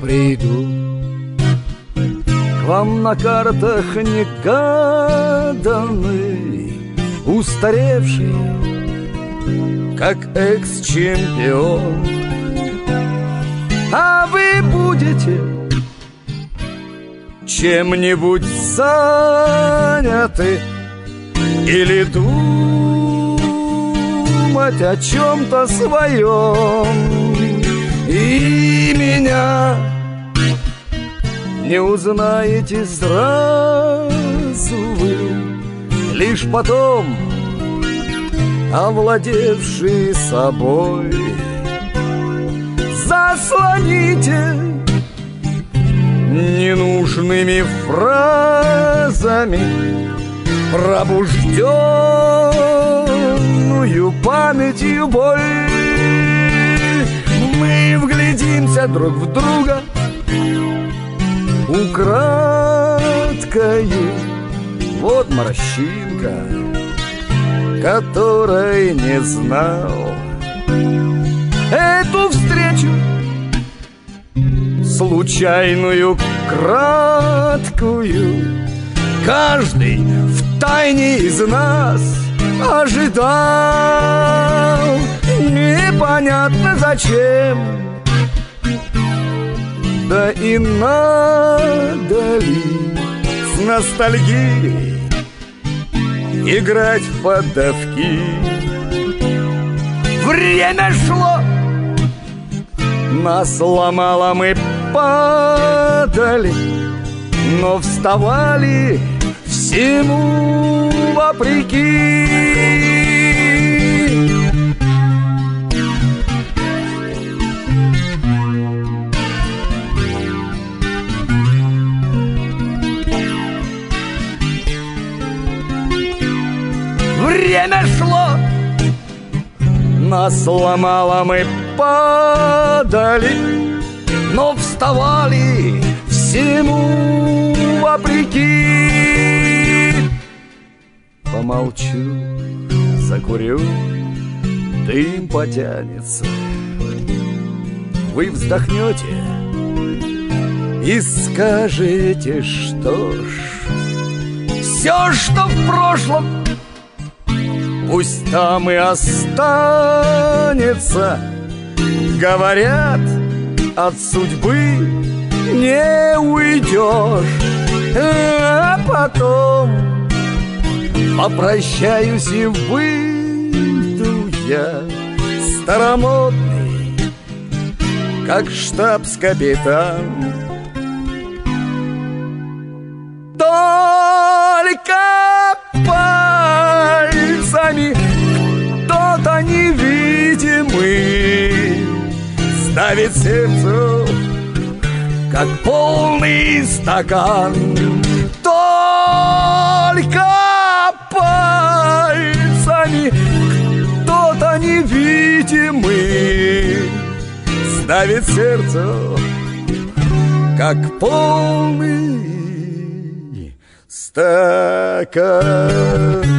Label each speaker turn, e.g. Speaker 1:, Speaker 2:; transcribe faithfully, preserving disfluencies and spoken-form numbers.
Speaker 1: приду к вам на картах негаданный, устаревший, как экс-чемпион. А вы будете чем-нибудь заняты или думать о чем-то своем, и меня не узнаете сразу вы, лишь потом, овладевший собой. Заслоните ненужными фразами пробужденную памятью боль. Мы вглядимся друг в друга украдкою. Вот морщинка, которой не знал. Эту встречу случайную, краткую, каждый втайне из нас ожидал. Непонятно зачем, да и надо ли с ностальгией играть в поддавки. Время шло, нас ломало, мы падали, но вставали всему вопреки. Время шло, нас ломало, мы падали, но вставали всему вопреки. Помолчу, закурю, дым потянется. Вы вздохнете и скажете, что ж, все, что в прошлом, пусть там и останется. Говорят, от судьбы не уйдешь. А потом попрощаюсь и выйду я старомодный, как штабс-капитан. Только пальцами кто-то невидимый ставит сердцу, как полный стакан. Только пальцами кто-то невидимый ставит сердцу, как полный стакан.